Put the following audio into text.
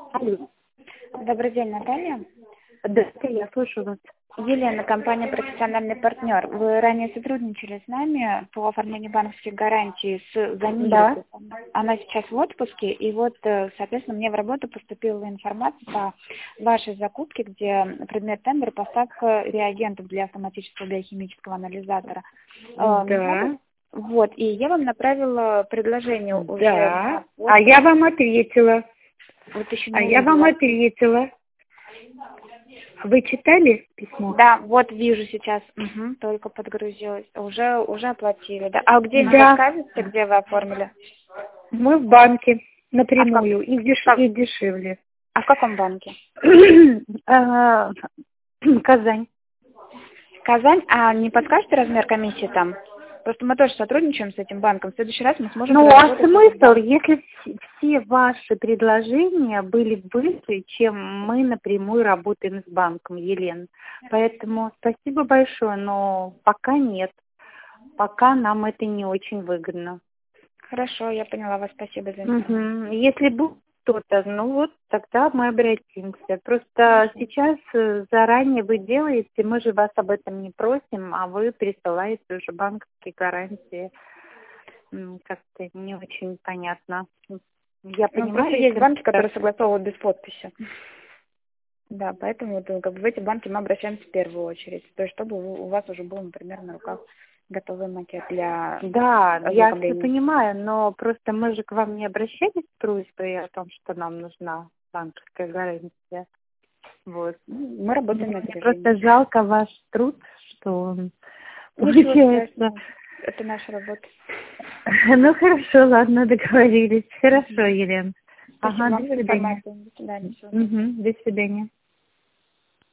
Алло. Добрый день, Наталья. Да, это я слышу вас. Елена, компания «Профессиональный партнер». Вы ранее сотрудничали с нами по оформлению банковских гарантий с Да. Замирой. Она сейчас в отпуске, и вот, соответственно, мне в работу поступила информация по вашей закупке, где предмет тендера — поставка реагентов для автоматического биохимического анализатора. Да. Вот, и я вам направила предложение уже. Да. А я вам ответила. Вот еще А не я вам увидела. ответила. Вы читали письмо? Да, вот вижу сейчас. Только подгрузилась. Уже оплатили, да? А где не Да. расскажете, где вы оформили? Мы в банке напрямую. как? И Как? дешевле. А в каком банке? А, Казань. Казань. А не подскажете размер комиссии там? Просто мы тоже сотрудничаем с этим банком. В следующий раз мы сможем Ну, а проработать этот смысл, банк. если все ваши предложения были выше, чем мы напрямую работаем с банком, Елена. Поэтому спасибо большое, но пока нет. Пока нам это не очень выгодно. Хорошо, я поняла вас. Спасибо за информацию. Если будет что-то, ну вот тогда мы обратимся. Просто сейчас заранее вы делаете, мы же вас об этом не просим, а вы присылаете уже банковские гарантии. Как-то не очень понятно. Я Ну, понимаю, просто есть если... банки, которые согласовывают без подписи. Да, поэтому вот, как бы в эти банки мы обращаемся в первую очередь. То есть, чтобы у вас уже был, например, на руках готовый макет для Да, я все ознакомления. понимаю, но просто мы же к вам не обращались с просьбой о том, что нам нужна банковская гарантия. Вот. Мы работаем на Мне опережение. просто жалко ваш труд, что он Ничего получается. страшного. Это наша работа. Ну хорошо, ладно, договорились. Хорошо, Елена. Спасибо Ага, вам до за свидания. информацию. До свидания. Всего доброго. До свидания.